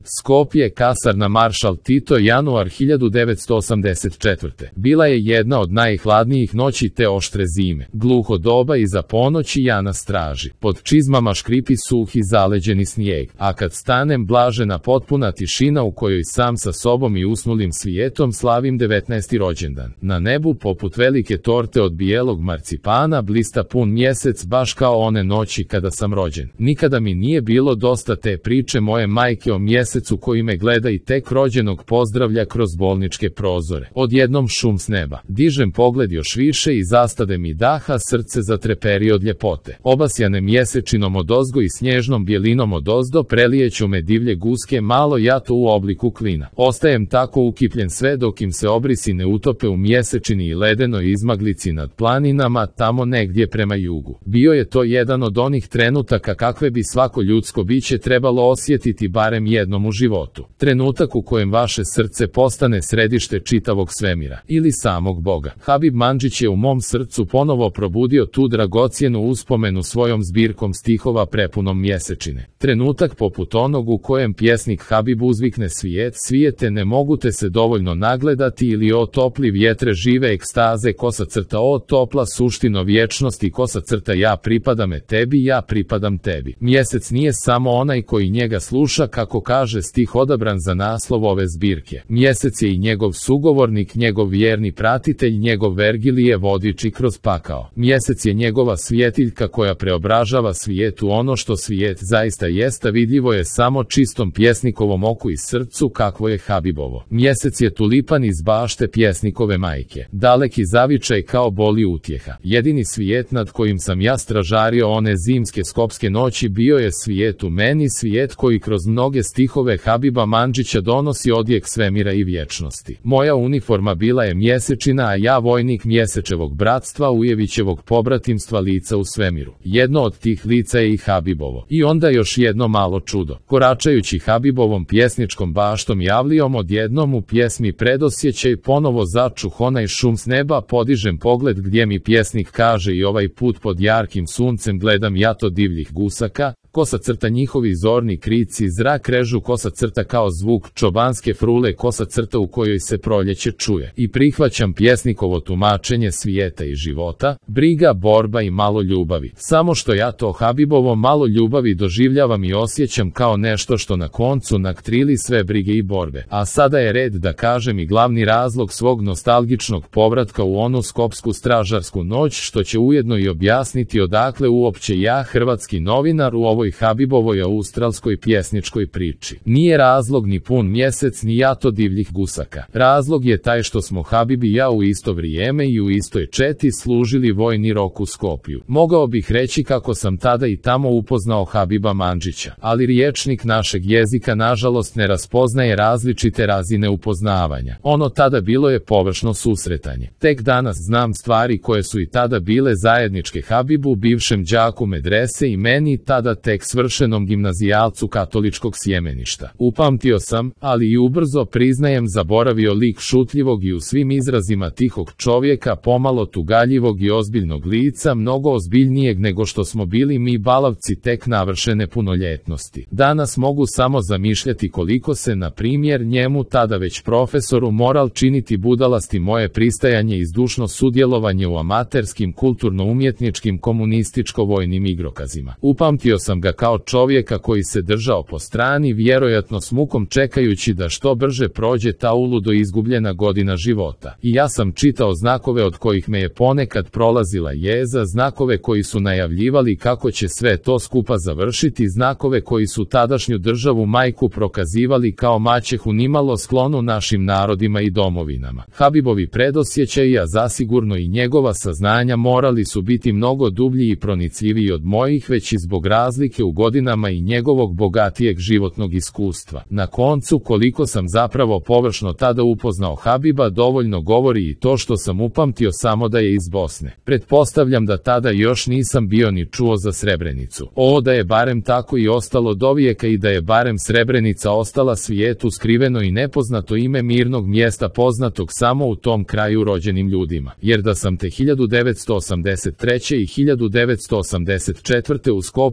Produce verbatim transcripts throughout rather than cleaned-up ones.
Skopje, kasarna Maršal Tito, januar hiljadu devetsto osamdeset četvrte. Bila je jedna od najhladnijih noći te oštre zime. Gluho doba iza ponoći ja na straži. Pod čizmama škripi suhi zaleđeni snijeg, a kad stanem blažena potpuna tišina u kojoj sam sa sobom i usnulim svijetom slavim devetnaesti rođendan. Na nebu poput velike torte od bijelog marcipana blista pun mjesec baš kao one noći kada sam rođen. Nikada mi nije bilo dosta te priče moje majke o mjesecu koji me gleda i tek rođenog pozdravlja kroz bolničke prozore. Odjednom šum s neba. Dižem pogled još više i zastade mi daha, srce zatreperi od ljepote. Obasjane mjesečinom odozgo i snježnom bijelinom odozdo prelijeću me divlje guske malo jato u obliku klina. Ostajem tako ukipljen sve dok im se obrisi ne utope u mjesečini i ledenoj izmaglici nad planinama tamo negdje prema jugu. Bio je to jedan od onih trenutaka kakve bi svako ljudsko biće trebalo osjetiti barem jednom u životu. Trenutak u kojem vaše srce postane središte čitavog svemira ili samog Boga. Habib Mandžić je u mom srcu ponovo probudio tu dragocjenu uspomenu svojom zbirkom stihova prepunom mjesečine. Trenutak poput onog u kojem pjesnik Habib uzvikne svijet, svijete ne mogu te se dovoljno nagledati ili o topli vjetre žive ekstaze kosa crta o topla suštino vječnosti kosa crta ja pripadam tebi, ja pripadam tebi. Mjesec nije samo onaj koji njega sluša kako kaže stih odabran za naslov ove zbirke. Mjesec je i njegov sugovornik, njegov vjerni pratitelj, njegov Vergilije vodič i kroz pakao. Mjesec je njegova svjetiljka koja preobražava svijet u ono što svijet zaista jest, a vidljivo je samo čistom pjesnikovom oku i srcu kakvo je Habibovo. Mjesec je tulipan iz bašte pjesnikove majke. Daleki zavičaj kao boli utjeha. Jedini svijet nad kojim sam ja stražario one zimske skopske noći bio je svijet u meni, svijet koji kroz mnoge stihove Habiba Mandžića donosi odjek svemira i vječnosti. Moja uniforma bila je mjesečina, a ja vojnik Mjesečevog bratstva, Ujevićevog pobratimstva lica u svemiru. Jedno od tih lica je i Habibovo. I onda još jedno malo čudo. Koračajući Habibovom pjesničkom baštom javlijom odjednom u pjesmi predosjećaj ponovo začuh onaj šum s neba, podižem pogled gdje mi pjesnik kaže i ovaj put pod jarkim suncem gledam jato divljih gusaka, kosa crta njihovi zorni krici, zrak režu kosa crta kao zvuk čobanske frule, kosa crta u kojoj se proljeće čuje. I prihvaćam pjesnikovo tumačenje svijeta i života, briga, borba i malo ljubavi. Samo što ja to Habibovo malo ljubavi doživljavam i osjećam kao nešto što na koncu naktrili sve brige i borbe. A sada je red da kažem i glavni razlog svog nostalgičnog povratka u onu skopsku stražarsku noć, što će ujedno i objasniti odakle uopće ja, hrvatski novinar, u ovoj Habibovoj australskoj pjesničkoj priči. Nije razlog ni pun mjesec ni jato divljih gusaka. Razlog je taj što smo Habib i ja u isto vrijeme i u istoj četi služili vojni rok u Skopju. Mogao bih reći kako sam tada i tamo upoznao Habiba Mandžića, ali riječnik našeg jezika nažalost ne raspoznaje različite razine upoznavanja. Ono tada bilo je površno susretanje. Tek danas znam stvari koje su i tada bile zajedničke Habibu, bivšem đaku medrese i meni, tada tek svršenom gimnazijalcu katoličkog sjemeništa. Upamtio sam, ali i ubrzo priznajem zaboravio lik šutljivog i u svim izrazima tihog čovjeka, pomalo tugaljivog i ozbiljnog lica, mnogo ozbiljnijeg nego što smo bili mi balavci tek navršene punoljetnosti. Danas mogu samo zamišljati koliko se, na primjer, njemu tada već profesoru moral činiti budalasti moje pristajanje i zdušno sudjelovanje u amaterskim kulturno-umjetničkim komunističko-vojnim igrokazima. Upamtio sam ga kao čovjeka koji se držao po strani, vjerojatno s mukom čekajući da što brže prođe ta uludo izgubljena godina života. I ja sam čitao znakove od kojih me je ponekad prolazila jeza, znakove koji su najavljivali kako će sve to skupa završiti, znakove koji su tadašnju državu majku prokazivali kao maćehu nimalo sklonu našim narodima i domovinama. Habibovi predosjećaji, a zasigurno i njegova saznanja, morali su biti mnogo dublji i pronicljiviji od mojih, već i zbog razlike u godinama i njegovog bogatijeg životnog iskustva. Na koncu, koliko sam zapravo površno tada upoznao Habiba, dovoljno govori i to što sam upamtio samo da je iz Bosne. Pretpostavljam da tada još nisam bio ni čuo za Srebrenicu. O, da je barem tako i ostalo dovijeka i da je barem Srebrenica ostala svijetu skriveno i nepoznato ime mirnog mjesta poznatog samo u tom kraju rođenim ljudima. Jer da sam te hiljadu devetsto osamdeset treće i hiljadu devetsto osamdeset četvrte u Skopju doista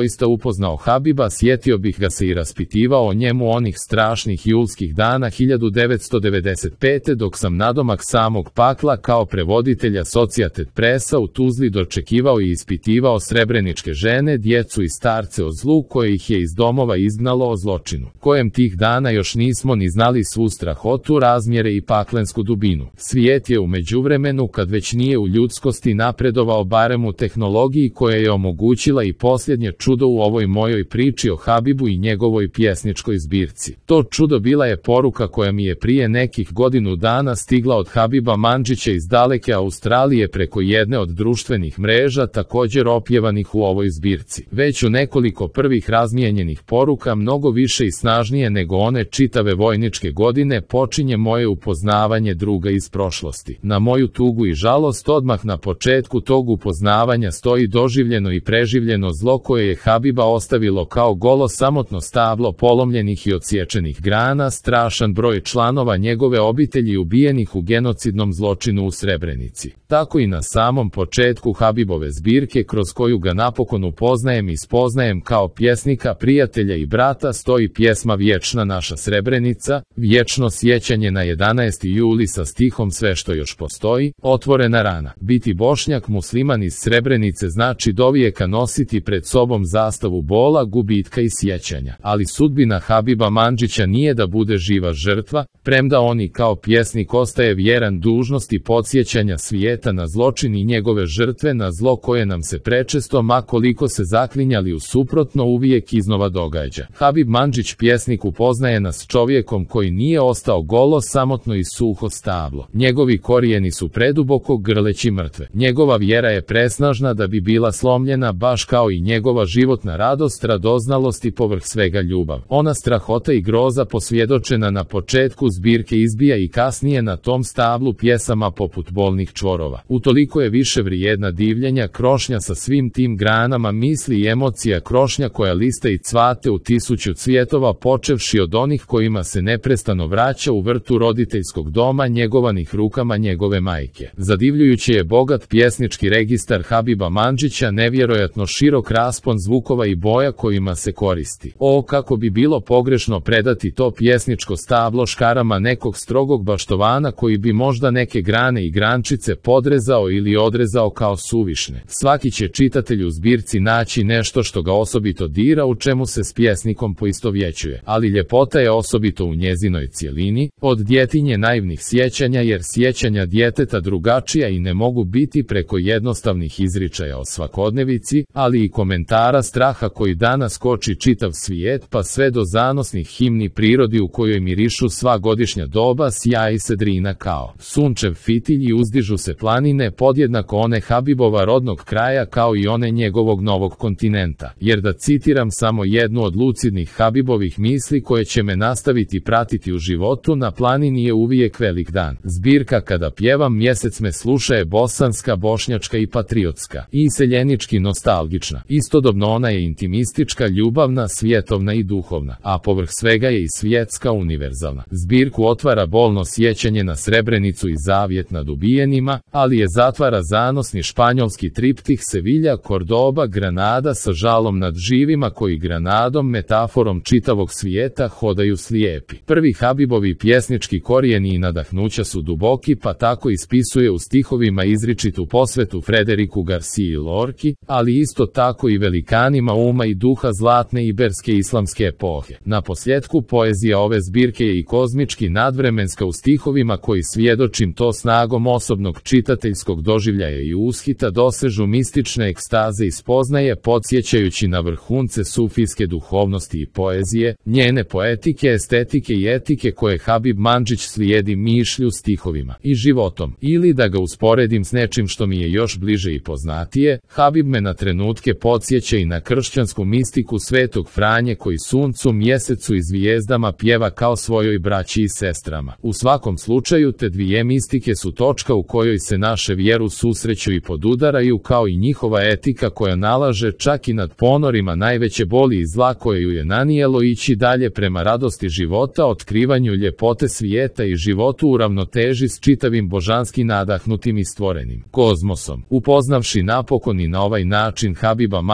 doista upoznao Habiba, sjetio bih ga se i raspitivao o njemu onih strašnih julskih dana hiljadu devetsto devedeset pete. dok sam nadomak samog pakla kao prevoditelja Societet Pressa u Tuzli dočekivao i ispitivao srebreničke žene, djecu i starce o zlu koje ih je iz domova izgnalo, o zločinu kojem tih dana još nismo ni znali svu strahotu, razmjere i paklensku dubinu. Svijet je u međuvremenu, kad već nije u ljudskosti, napredovao barem u tehnologiji koja je omogućila i posljednje čudo u ovoj mojoj priči o Habibu i njegovoj pjesničkoj zbirci. To čudo bila je poruka koja mi je prije nekih godinu dana stigla od Habiba Mandžića iz daleke Australije preko jedne od društvenih mreža također opjevanih u ovoj zbirci. Već u nekoliko prvih razmijenjenih poruka, mnogo više i snažnije nego one čitave vojničke godine, počinje moje upoznavanje druga iz prošlosti. Na moju tugu i žalost, odmah na početku tog upoznavanja stoji doživljeno i preživljeno zlo koje je Habiba ostavilo kao golo samotno stablo polomljenih i odsječenih grana, strašan broj članova njegove obitelji ubijenih u genocidnom zločinu u Srebrenici. Tako i na samom početku Habibove zbirke, kroz koju ga napokon upoznajem i spoznajem kao pjesnika, prijatelja i brata, stoji pjesma Vječna naša Srebrenica, vječno sjećanje na jedanaesti juli sa stihom Sve što još postoji, otvorena rana. Biti Bošnjak musliman iz Srebrenice znači dovijeka nositi pred sobom zastavu bola, gubitka i sjećanja. Ali sudbina Habiba Mandžića nije da bude živa žrtva, premda on i kao pjesnik ostaje vjeran dužnosti podsjećanja svijeta na zločin i njegove žrtve, na zlo koje nam se prečesto, ma koliko se zaklinjali u suprotno, uvijek iznova događa. Habib Mandžić, pjesnik, upoznaje nas čovjekom koji nije ostao golo, samotno i suho stablo. Njegovi korijeni su preduboko grleći mrtve. Njegova vjera je presnažna da bi bila slomljena, baš kao i njegova životna radost, radoznalost i povrh svega ljubav. Ona strahota i groza posvjedočena na početku zbirke izbija i kasnije na tom stablu pjesama poput bolnih čvorova. Utoliko je više vrijedna divljenja krošnja sa svim tim granama misli i emocija, krošnja koja lista i cvate u tisuću cvjetova, počevši od onih kojima se neprestano vraća u vrtu roditeljskog doma, njegovanih rukama njegove majke. Zadivljujući je bogat pjesnički registar Habiba Mandžića, nevjerojatno širok raspon zvukova i boja kojima se koristi. O, kako bi bilo pogrešno predati to pjesničko stablo škarama nekog strogog baštovana koji bi možda neke grane i grančice podrezao ili odrezao kao suvišne. Svaki će čitatelj u zbirci naći nešto što ga osobito dira, u čemu se s pjesnikom poistovjećuje. Ali ljepota je osobito u njezinoj cjelini, od djetinje naivnih sjećanja, jer sjećanja djeteta drugačija i ne mogu biti preko jednostavnih izričaja o svakodnevici, ali i komentara straha koji danas koči čitav svijet, pa sve do zanosnih himni prirodi u kojoj mirišu sva godišnja doba, sjaj sedrina kao sunčev fitilj i uzdižu se planine, podjednako one Habibova rodnog kraja kao i one njegovog novog kontinenta. Jer da citiram samo jednu od lucidnih Habibovih misli koje će me nastaviti pratiti u životu: na planini je uvijek velik dan. Zbirka Kada pjevam mjesec me sluša je bosanska, bošnjačka i patriotska, i iseljenički nostalgična. Istodobno ona je intimistička, ljubavna, svjetovna i duhovna, a povrh svega je i svjetska, univerzalna. Zbirku otvara bolno sjećanje na Srebrenicu i zavjet nad ubijenima, ali je zatvara zanosni španjolski triptih Sevilja, Kordoba, Granada sa žalom nad živima koji Granadom, metaforom čitavog svijeta, hodaju slijepi. Prvi Habibovi pjesnički korijeni i nadahnuća su duboki, pa tako ispisuje u stihovima izričitu posvetu Frederiku Garciji Lorki, ali isto tako i velikanima uma i duha zlatne iberske islamske epohe. Na posljedku, poezija ove zbirke je i kozmički nadvremenska u stihovima koji, svjedočim to snagom osobnog čitateljskog doživljaja i ushita, dosežu mistične ekstaze i spoznaje, podsjećajući na vrhunce sufijske duhovnosti i poezije, njene poetike, estetike i etike koje Habib Mandžić slijedi mišlju, stihovima i životom. Ili da ga usporedim s nečim što mi je još bliže i poznatije, Habib me na trenutke podsjeća i na kršćansku mistiku Svetog Franje koji suncu, mjesecu i zvijezdama pjeva kao svojoj braći i sestrama. U svakom slučaju, te dvije mistike su točka u kojoj se naše vjeru susreću i podudaraju, kao i njihova etika koja nalaže čak i nad ponorima najveće boli i zla koje ju je nanijelo ići dalje prema radosti života, otkrivanju ljepote svijeta i životu u ravnoteži s čitavim božanski nadahnutim i stvorenim kozmosom. Upoznavši napokon i na ovaj način Habiba Mandžića,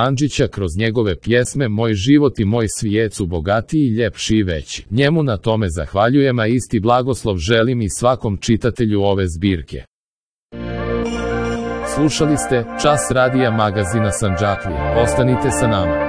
osjeća kroz njegove pjesme Moj život i moj svijet su bogatiji, ljepši i veći. Njemu na tome zahvaljujem, a isti blagoslov želim i svakom čitatelju ove zbirke. Slušali ste Čas radija magazina Sandžaklija. Ostanite sa nama.